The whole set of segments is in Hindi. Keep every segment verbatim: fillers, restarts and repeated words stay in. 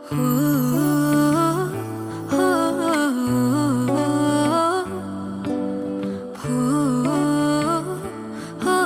हो, हो, हो, हो,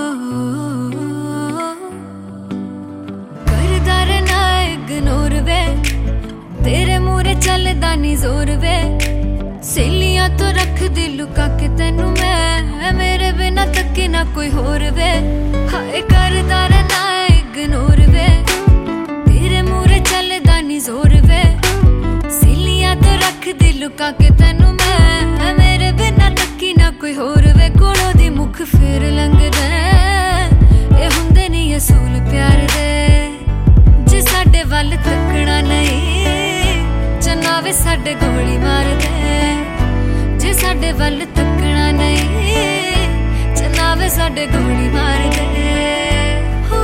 करदा रहना इग्नोर वे, तेरे मूहरे चलदा नी जोर वे। सहेलियां तो रख दी लुका के तेनू मैं, मेरे बिना तके ना कोई होर वे। हाय करदा रहना इग्नोर वे, तेरे मूहरे चलदा नी जोर वे। सहेलियां तो रख दी लुका के तेनू मैं, मेरे बिना तकी ना कोई होर वे। कोलों दी मुख फेर लंघदा, ए हुंदे नी असूल प्यार दे। जे साडे वल तकना नहीं, चन्ना वे साडे गोली मार दे। जे साडे वल तकना नहीं, चन्ना वे साडे गोली मार दे। हो,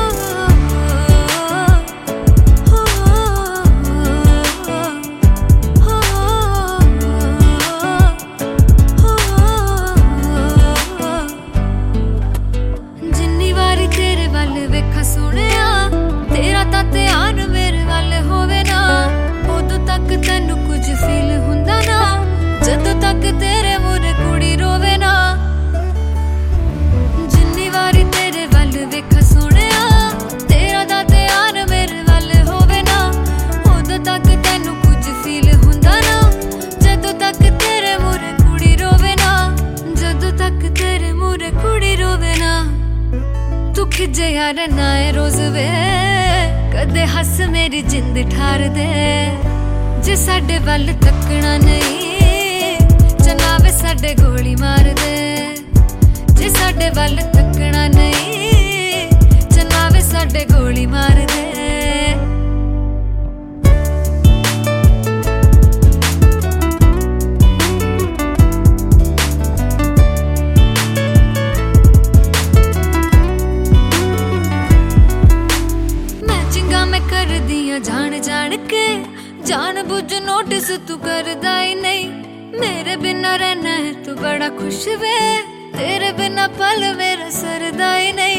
हो, हो, हो, जिन्नी वारी तेरे वल वेखा सोहणिया, तेरा तां ध्यान मेरे वल होवे ना, उदों तक तैनू कुछ फील हुंदा ना, जदों तक तेरे मूहरे कुड़ी रोवे ना। जिन्नी वारी तेरे वल वेखा सोहणिया, तेरा तां ध्यान मेरे वल होवे ना, उदों तक तैनू कुछ फील हुंदा ना, जदों तक तेरे मूहरे कुड़ी रोवे ना, जदों तक तेरे मूहरे कुड़ी रोवे ना। तू खिजया रहना है रोज वे, कदे हस मेरी जिंद ठार दे। जे साडे वल तकना नहीं, चन्ना वे साडे गोली मार दे। जे साडे वल तकना नहीं, चन्ना वे साडे गोली मार दे। कर दिया जान जान के, जान बुझ नोटिस तू करदा ही नहीं। मेरे बिना रहना है तू बड़ा खुश वे, तेरे बिना पल मेरा सरदा ही नहीं।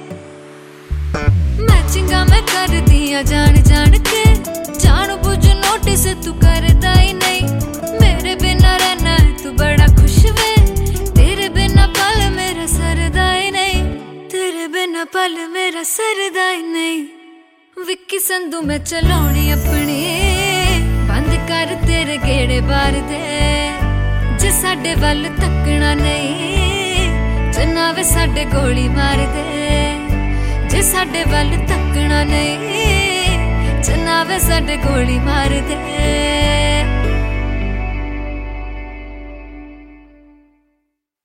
मैचिंगा मैं कर दिया जान जान के, जान बुझ नोटिस तू करदा ही नहीं। मेरे बिना रहना है तू बड़ा खुश वे, तेरे बिना पल मेरा सरदा ही नहीं। तेरे बिना पल मेरा सरदा ही नहीं। विक्की संधू मैं चलाउणी अपनी, बंद कर तेरे गेड़े बार दे। जे साडे वल तकना नहीं, चन्ना वे साडे गोली मार दे। जे साडे वल तकना नहीं, चन्ना वे साडे गोली मार दे।